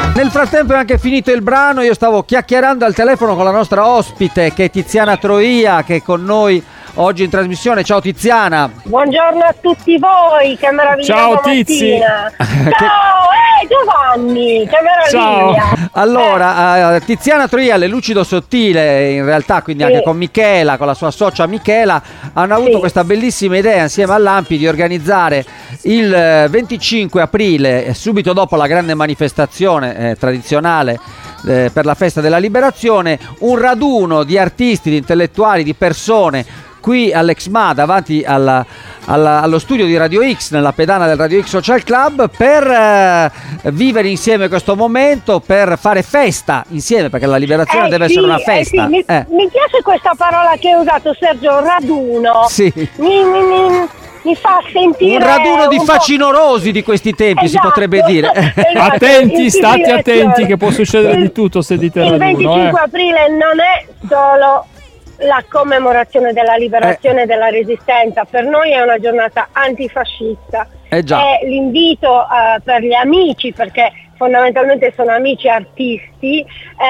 Nel frattempo è anche finito il brano, io stavo chiacchierando al telefono con la nostra ospite che è Tiziana Troia, che è con noi oggi in trasmissione. Ciao Tiziana. Buongiorno a tutti voi, che meravigliosa Ciao Tizi. Ciao, Giovanni, che meraviglia. Ciao. Allora, Tiziana Troia, le Lucido Sottile in realtà, quindi Sì. anche con Michela, con la sua socia Michela, hanno avuto Sì. questa bellissima idea insieme all'Ampi di organizzare il 25 aprile, subito dopo la grande manifestazione tradizionale per la festa della liberazione, un raduno di artisti, di intellettuali, di persone qui all'Exma davanti allo studio di Radio X, nella pedana del Radio X Social Club, per vivere insieme questo momento, per fare festa insieme, perché la liberazione deve essere una festa. Sì. Mi piace questa parola che hai usato, Sergio, raduno. Sì. Mi fa sentire Un raduno di un po'. facinorosi di questi tempi, si Esatto. potrebbe dire. Esatto. Attenti, state Ispirazione. attenti che può succedere di tutto se dite Il raduno. 25 aprile non è solo la commemorazione della liberazione e della resistenza, per noi è una giornata antifascista. Già. È l'invito per gli amici, perché fondamentalmente sono amici artisti,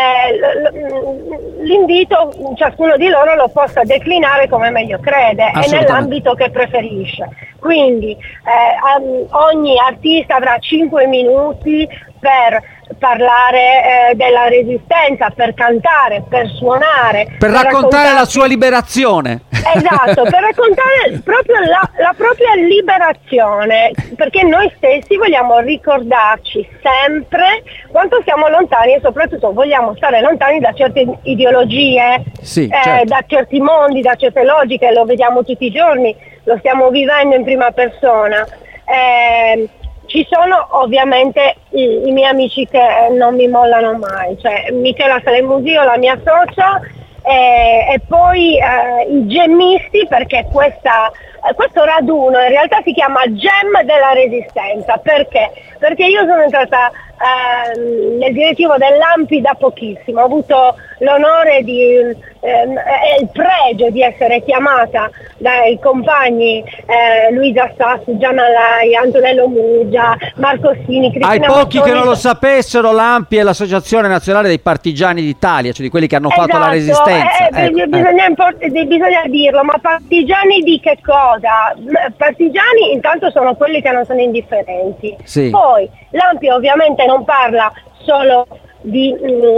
l'invito ciascuno di loro lo possa declinare come meglio crede e nell'ambito che preferisce. Quindi ogni artista avrà 5 minuti per parlare della resistenza, per cantare, per suonare, Per raccontare la sua liberazione. Esatto, per raccontare proprio la propria liberazione, perché noi stessi vogliamo ricordarci sempre quanto siamo lontani e soprattutto vogliamo stare lontani da certe ideologie, Sì, certo. da certi mondi, da certe logiche, lo vediamo tutti i giorni, lo stiamo vivendo in prima persona. Ci sono ovviamente i miei amici che non mi mollano mai, cioè Michela Salemusio, la mia socia, e poi i gemmisti, perché questo raduno in realtà si chiama Gem della Resistenza. Perché io sono entrata nel direttivo dell'Ampi da pochissimo, ho avuto l'onore e il pregio di essere chiamata dai compagni Luisa Sassi, Gianna Lai, Antonello Muggia, Marco Sini, Cristina Ai pochi Mazzoni. che non lo sapessero, l'Ampi è l'Associazione Nazionale dei Partigiani d'Italia, cioè di quelli che hanno fatto la resistenza. Bisogna dirlo, ma partigiani di che cosa? Partigiani intanto sono quelli che non sono indifferenti. Sì. Poi l'Ampi ovviamente non parla solo di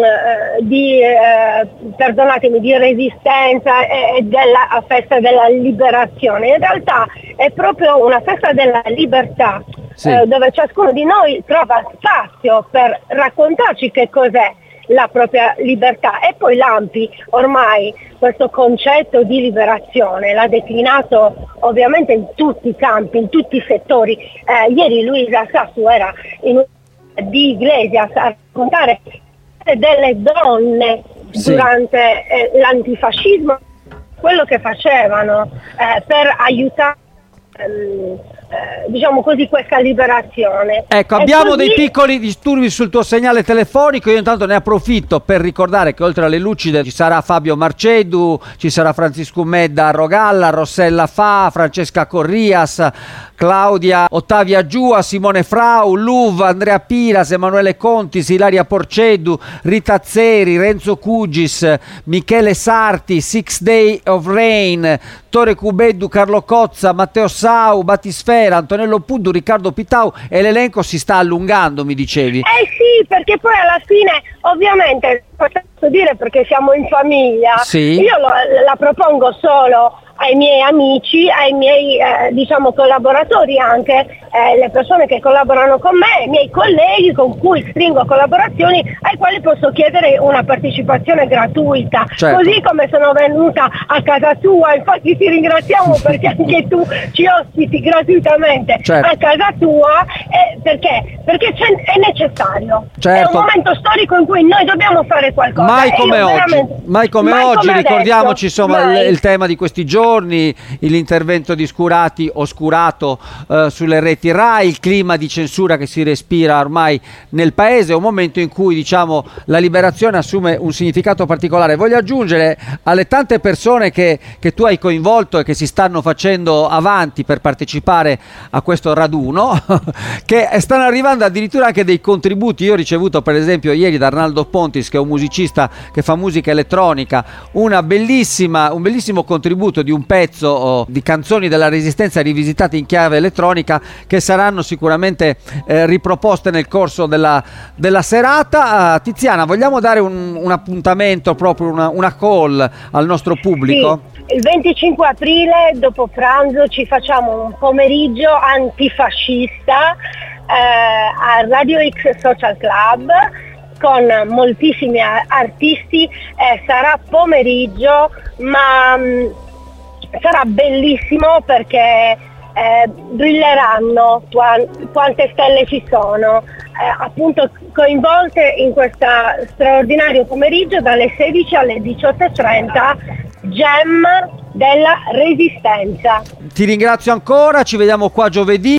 resistenza e della festa della liberazione. In realtà è proprio una festa della libertà, sì. Dove ciascuno di noi trova spazio per raccontarci che cos'è la propria libertà. E poi l'Ampi ormai questo concetto di liberazione l'ha declinato ovviamente in tutti i campi, in tutti i settori. Ieri Luisa Sassu era in una di Iglesias a raccontare delle donne durante l'antifascismo, quello che facevano per aiutare diciamo così questa liberazione. Ecco, abbiamo dei piccoli disturbi sul tuo segnale telefonico, io intanto ne approfitto per ricordare che oltre alle Lucide ci sarà Fabio Marcedu, ci sarà Francisco Medda a Rogalla, Rossella Fa, Francesca Corrias, Claudia Ottavia Giua, Simone Frau, Luv, Andrea Piras, Emanuele Contis, Ilaria Porcedu, Rita Zeri, Renzo Cugis, Michele Sarti, Six Day of Rain, Tore Cubeddu, Carlo Cozza, Matteo Sau, Batisfera, Antonello Puddu, Riccardo Pitau, e l'elenco si sta allungando, mi dicevi. Sì, perché poi alla fine ovviamente posso dire, perché siamo in famiglia, sì. Io la propongo solo ai miei amici, ai miei diciamo collaboratori, anche le persone che collaborano con me, i miei colleghi con cui stringo collaborazioni, ai quali posso chiedere una partecipazione gratuita, certo. Così come sono venuta a casa tua, infatti ti ringraziamo perché anche tu ci ospiti gratuitamente, certo. A casa tua, perché è necessario, certo. È un momento storico in cui noi dobbiamo fare qualcosa. Mai come oggi, ricordiamoci insomma il tema di questi giorni. giorni, l'intervento di Oscurato sulle reti Rai, il clima di censura che si respira ormai nel paese, un momento in cui, diciamo, la liberazione assume un significato particolare. Voglio aggiungere alle tante persone che tu hai coinvolto e che si stanno facendo avanti per partecipare a questo raduno che stanno arrivando addirittura anche dei contributi. Io ho ricevuto per esempio ieri da Arnaldo Pontis, che è un musicista che fa musica elettronica, un bellissimo contributo di un pezzo di canzoni della Resistenza rivisitate in chiave elettronica, che saranno sicuramente riproposte nel corso della serata. Tiziana, vogliamo dare un appuntamento, proprio una call al nostro pubblico? Sì, il 25 aprile dopo pranzo ci facciamo un pomeriggio antifascista a Radio X Social Club con moltissimi artisti. Sarà pomeriggio, ma sarà bellissimo perché brilleranno quante stelle ci sono, appunto coinvolte in questo straordinario pomeriggio dalle 16 alle 18:30, Gem della Resistenza. Ti ringrazio ancora, ci vediamo qua giovedì.